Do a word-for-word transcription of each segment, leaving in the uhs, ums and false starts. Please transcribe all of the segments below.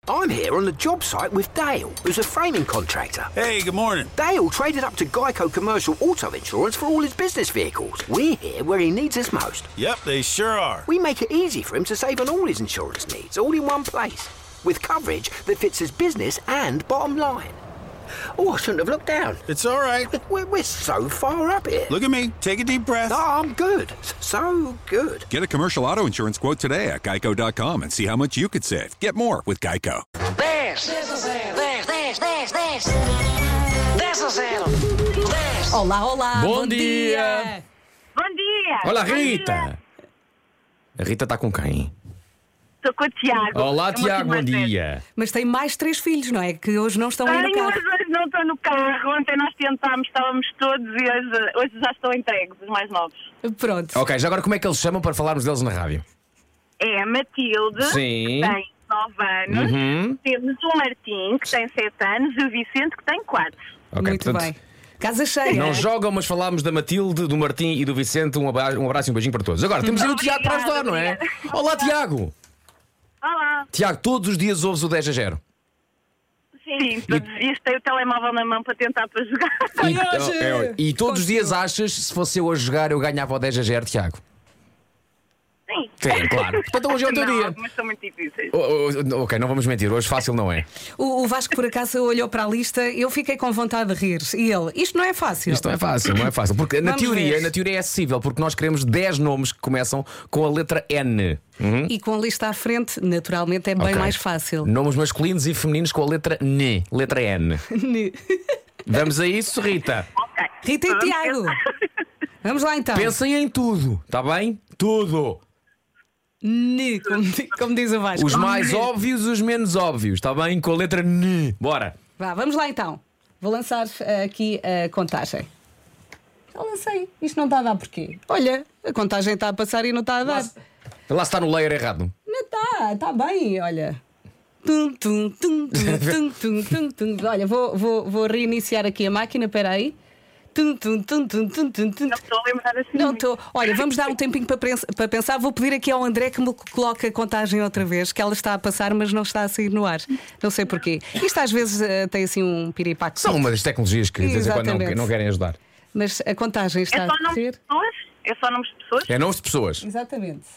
I'm here on the job site with Dale, who's a framing contractor. Hey, good morning. Dale traded up to Geico Commercial Auto Insurance for all his business vehicles. We're here where he needs us most. Yep, they sure are. We make it easy for him to save on all his insurance needs, all in one place, with coverage that fits his business and bottom line. Oh, I shouldn't have looked down. It's all right. We're, we're so far up here. Look at me. Take a deep breath. Oh, I'm good. So good. Get a commercial auto insurance quote today at geico dot com and see how much you could save. Get more with Geico. dez, dez, dez, dez, dez. dez a zero. dez. Olá, olá. Bom, bom dia. dia. Bom dia! Olá, Bom Rita. dia. A Rita está com quem? Estou com o Tiago. Olá, É o meu Tiago, bom filho mais velho. dia. Mas tem mais três filhos, não é? Que hoje não estão aí no Ai, carro. hoje hoje não estou no carro. Ontem nós tentámos, estávamos todos e hoje, hoje já estão entregues, os mais novos. Pronto. Ok, já agora como é que eles se chamam para falarmos deles na rádio? É a Matilde, Sim. que tem nove anos. Uhum. Temos o Martim, que tem sete anos, e o Vicente, que tem quatro. Ok, Muito portanto, bem. Casa cheia. não jogam, mas falámos da Matilde, do Martim e do Vicente. Um abraço, um abraço e um beijinho para todos. Agora, temos aí o Tiago para ajudar, não é? Obrigada. Olá, Tiago. Olá! Tiago, todos os dias ouves o dez a zero. Sim, todos os dias tenho o telemóvel na mão para tentar para jogar. E, hoje. é, é, e todos os dias achas, se fosse eu a jogar, eu ganhava o dez a zero, Tiago? Sim. Sim, claro. Portanto, hoje é o teu Não, dia. mas são muito difíceis. Oh, oh, ok, não vamos mentir, hoje fácil não é. O, o Vasco, por acaso, olhou para a lista, eu fiquei com vontade de rir. E ele, isto não é fácil. Isto não é fácil, não é fácil. Porque na Vamos teoria, ver. na teoria é acessível, porque nós queremos dez nomes que começam com a letra N. Uhum. E com a lista à frente, naturalmente, é bem Ok. mais fácil. Nomes masculinos e femininos com a letra N. Letra N. Vamos a isso, Rita. Ok. Rita e Vamos Tiago. pensar. Vamos lá então. Pensem em tudo, está bem? Tudo. N, como, di- como diz o Vasco. Os mais óbvios e os menos óbvios, está bem? Com a letra N. Bora. Vá, vamos lá então. Vou lançar eh, aqui a contagem. Já lancei. Isto não está a dar porquê? Olha, a contagem está a passar e não está a dar. Lá está no layer errado. Não está, está bem, olha. Tum, tum, tum, tum, tum, tum, tum, tum. Olha, vou, vou, vou reiniciar aqui a máquina, espera aí. Tum, tum, tum, tum, tum, tum, tum. Não estou a lembrar assim. Não estou. Olha, vamos dar um tempinho para, pens- para pensar. Vou pedir aqui ao André que me coloque a contagem outra vez, que ela está a passar, mas não está a sair no ar. Não sei porquê. Isto às vezes eh, tem assim um piripaque. São uma das tecnologias que de vez em quando não, Exatamente. não querem ajudar. Mas a contagem está É só a nomes de correr. pessoas? É só nomes de pessoas? É nomes de pessoas. Exatamente.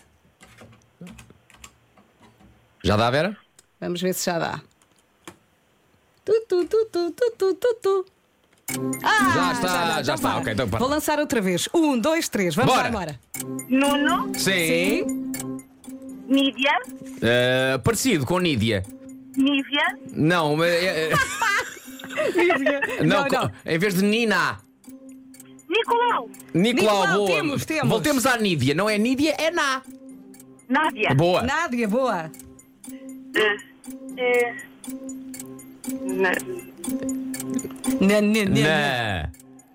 Já dá, Vera? Vamos ver se já dá. Tu, tu, tu, tu, tu, tu, tu, tu. Ah, Já está, dá. já Então está. vá. Ok, então vá. Vou lançar outra vez. Um, dois, três. Vamos Bora. lá embora. Nuno, Sim. Nídia, Uh, parecido com Nídia. Nívia, Não, mas. é- é- Não, não, não. co- em vez de Nina. Nicolau, Nicolau, Nicolau, boa. temos, temos. Voltemos à Nídia. Não é Nídia, é Ná. Nádia. Boa. Nádia, boa. Eh, eh, na- Nã, nã, nã. Na.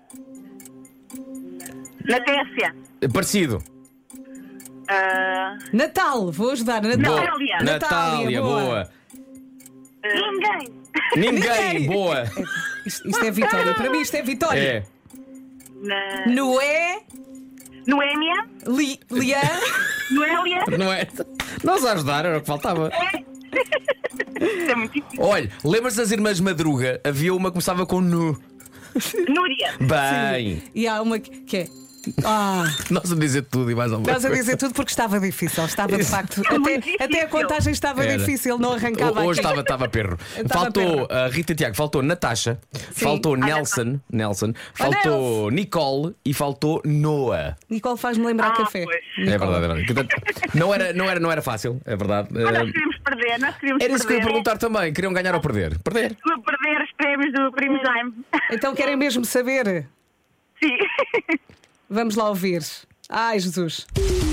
Natécia, Parecido. ah, Natal, vou ajudar. Natal. Natália. Natália, boa. ninguém, Ninguém, Ninguém. boa. Isto, isto é vitória. Para mim, isto é vitória. É. na, Noé, Noémia, Li, Lian. Noélia, Não é? Nós a ajudar, era o que faltava. isto é muito difícil. Olha, lembras das irmãs Madruga? Havia uma que começava com Nu. Núria, Bem. E há uma que que é. Ah, Nós a dizer tudo e mais alguma estás a coisa. dizer tudo porque estava difícil. Estava de facto. Até, muito difícil. até a contagem estava Era. difícil, não arrancava Hoje aqui. estava, estava perro. Estava Faltou perro. a Rita e Tiago, faltou Natasha, faltou Nelson, Nelson, faltou Nicole e faltou Noah. Nicole faz-me lembrar Ah, café. pois. É verdade, é verdade. Portanto, não era, não era, não era fácil, é verdade. Mas nós Eh, queríamos perder, nós queríamos Era isso que eu ia perder. perguntar também. Queriam ganhar ou perder? Perder. Perder os prémios do Primo Jaime. Então querem mesmo saber? Sim. Vamos lá ouvir. Ai, Jesus.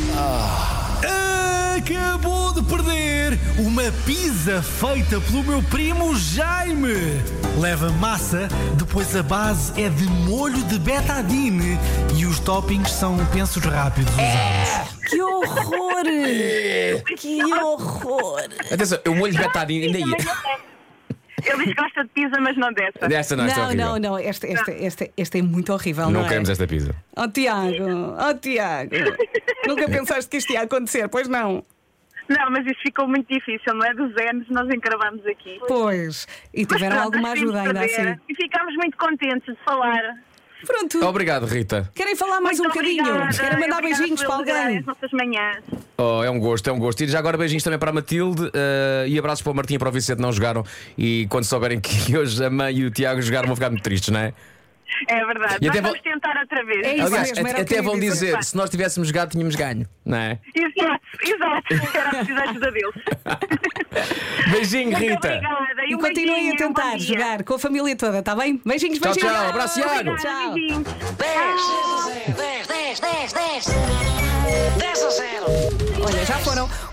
Acabou de perder uma pizza feita pelo meu primo Jaime. Leva massa, depois a base é de molho de betadine e os toppings são pensos rápidos usados. Que horror! Que horror! Atenção, o molho de betadine ainda ia. Ele diz que gosta de pizza, mas não dessa. Desta não, esta é Não, horrível. não, não. Esta, esta, esta, esta é muito horrível. Não, Não é? queremos esta pizza. Oh, Tiago, oh, Tiago. Nunca pensaste que isto ia acontecer, pois não? Não, mas isso ficou muito difícil, não é? Dos anos nós encravamos aqui. Pois. E Mas tiveram pronto, alguma nós temos ajuda ainda de saber. assim. E ficámos muito contentes de falar. Pronto. Obrigado, Rita. Querem falar mais Muito um bocadinho? obrigada. Querem mandar Obrigada beijinhos por para alegrarem alguém? as nossas manhãs. Oh, é um gosto, é um gosto. E já agora beijinhos também para a Matilde eh, e abraços para o Martim e para o Vicente, não jogaram. E quando souberem que hoje a mãe e o Tiago jogaram, vão ficar muito tristes, não é? É verdade. E Nós até vamos vou- tentar outra vez. É isso Aliás, mesmo, era o que até eu ia vão dizer. dizer: se nós tivéssemos jogado, tínhamos ganho, não é? Exato, exato. Era preciso a ajuda deles. Beijinho, Muito Rita. obrigada. E um continuem a beijinho, um tentar bom dia. jogar com a família toda, está bem? Beijinhos, Tchau, beijinhos. tchau. Abraço, Iago. Obrigada, Tchau. beijinhos. dez, dez, dez, dez, dez a zero. Olha, já foram